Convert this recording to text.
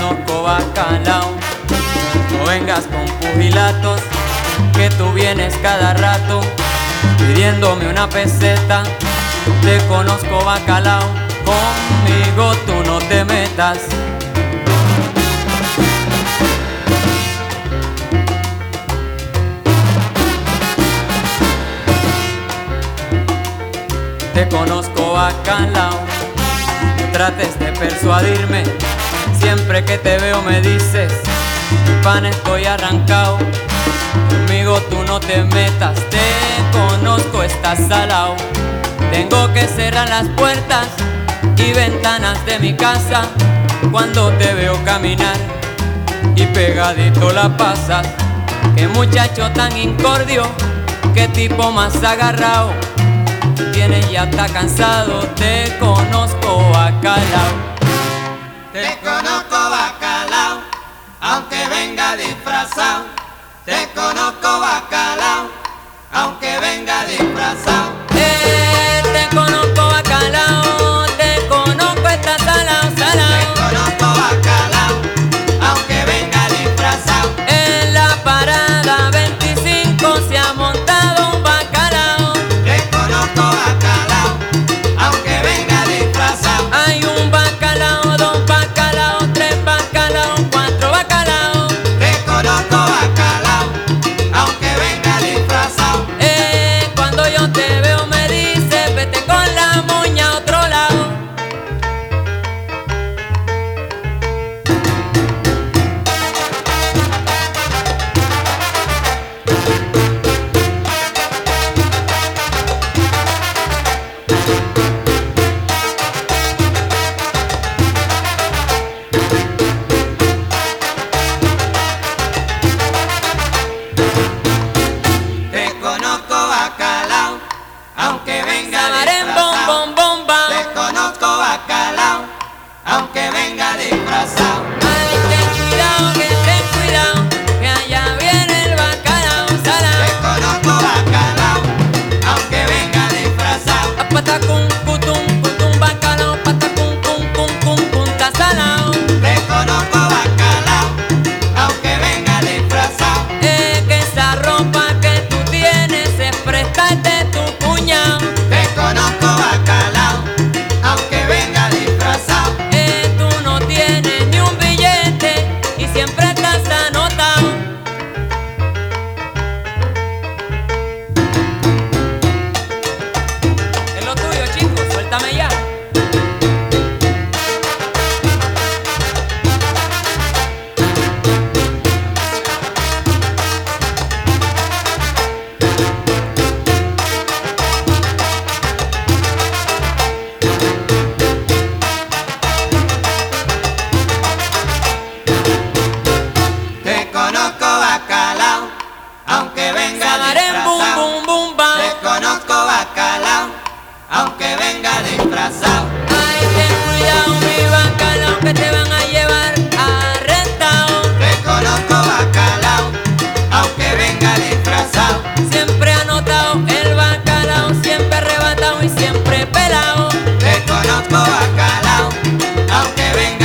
conozco bacalao. No vengas con pugilatos, que tú vienes cada rato pidiéndome una peseta. Te conozco bacalao, conmigo tú no te metas. Te conozco bacalao, no trates de persuadirme. Siempre que te veo me dices, mi pan estoy arrancado. Conmigo tú no te metas, te conozco, estás salao. Tengo que cerrar las puertas y ventanas de mi casa cuando te veo caminar y pegadito la pasas. Qué muchacho tan incordio, qué tipo más agarrado. Tienes ya está cansado, te conozco bacalao. Te conozco bacalao, aunque venga disfrazado. Te conozco bacalao, aunque venga disfrazado. Te conozco bacalao, te conozco, estás salao, salao. Te conozco bacalao, aunque venga disfrazado. En la parada 25 se ha montado un bacalao. Te conozco bacalao, aunque venga disfrazado. Hay un bacalao, dos bacalaos, tres bacalaos, cuatro bacalaos. Te conozco bacalao, aunque venga disfrazado. Cuando yo te veo me dices, vete con la moña a otro lado. Te conozco bacalao, aunque venga Sabarén, bom, disfrazado. bom, bomba. Te conozco bacalao, aunque venga disfrazado. Ay, ten cuidado, que allá viene el bacalao salao. Te conozco bacalao, aunque venga disfrazado. Patacum, cutum, bacalao, patacum, cum, ta salao. Te conozco bacalao, aunque venga disfrazado. Que esa ropa que tú tienes es prestarte tu cuñao. Te conozco bacalao, aunque venga disfrazado. Tú no tienes ni un billete y siempre estás anotado. Es lo tuyo, chicos, suéltame ya. Te conozco bacalao, aunque venga Sabarén, bum, disfrazado. bum, bumba. Te conozco bacalao, aunque venga disfrazado. Ay, ten cuidado, mi bacalao, que te van a llevar arrestado. Te conozco bacalao, aunque venga disfrazado. Siempre anotado el bacalao, siempre arrebatado y siempre pelado. Te conozco bacalao, aunque venga